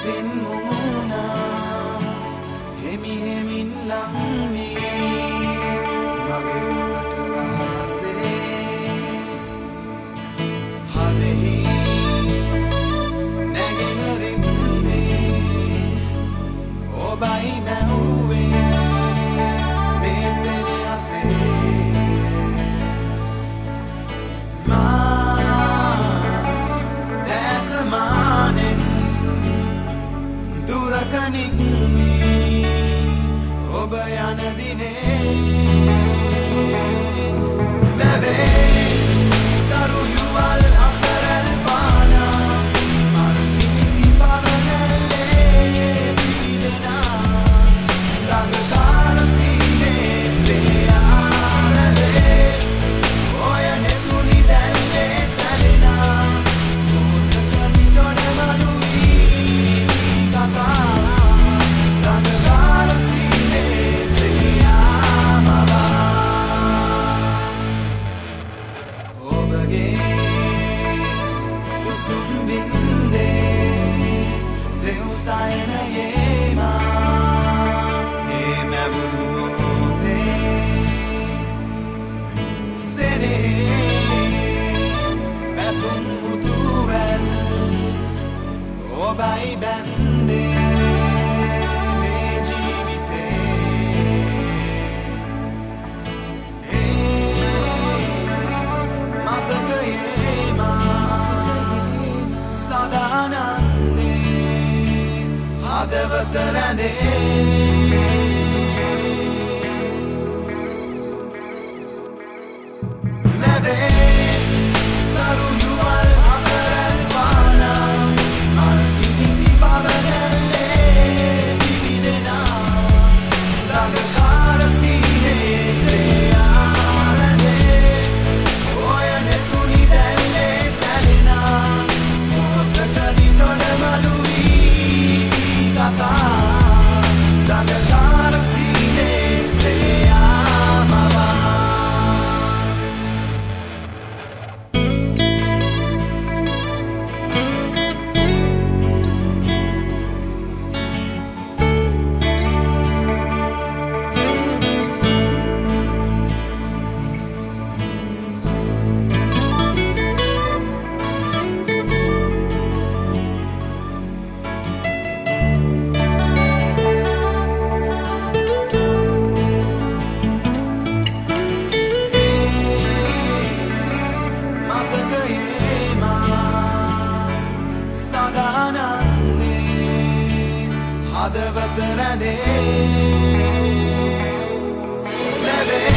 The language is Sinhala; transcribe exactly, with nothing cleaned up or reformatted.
හිතින් මුමුණා හෙමි හෙමින් ලංවී මගේ ලොවට රහසේ හදෙහි නැගෙන රිද්මේ ඔබයි මැහුවේ මේ සෙනෙහසේ දුරකනික්මී ඔබ යන දිනේ මැවේ දරු යුවල් අසරල් පානා මරුකිනිති පවනැල්ලේ විදෙනා ළඟකාර සීනේ සෙයාරදේ ඔය නෙතුනි දැල්ලේ සැලෙනා මුහුදකනි දොඩමනුවී කතා Susum binde Deu saena yema E me budumote Sene Betum mutuel Obai bende Me jivite E Mataga yema හදවත රැඳේ මැවේ දරු යුවල් අසරල් පානා මල්කිනිති පවනැල්ලේ විවිදෙනා ළඟකාර සීනේ සෙයාරදේ ඔය නෙතුනි දැල්ලේ සැලෙනා මොහොතකනි දොඩමළුවී කතා ළඟකාර සීනේ සෙයාමවා හදවත රැඳේ මැවේ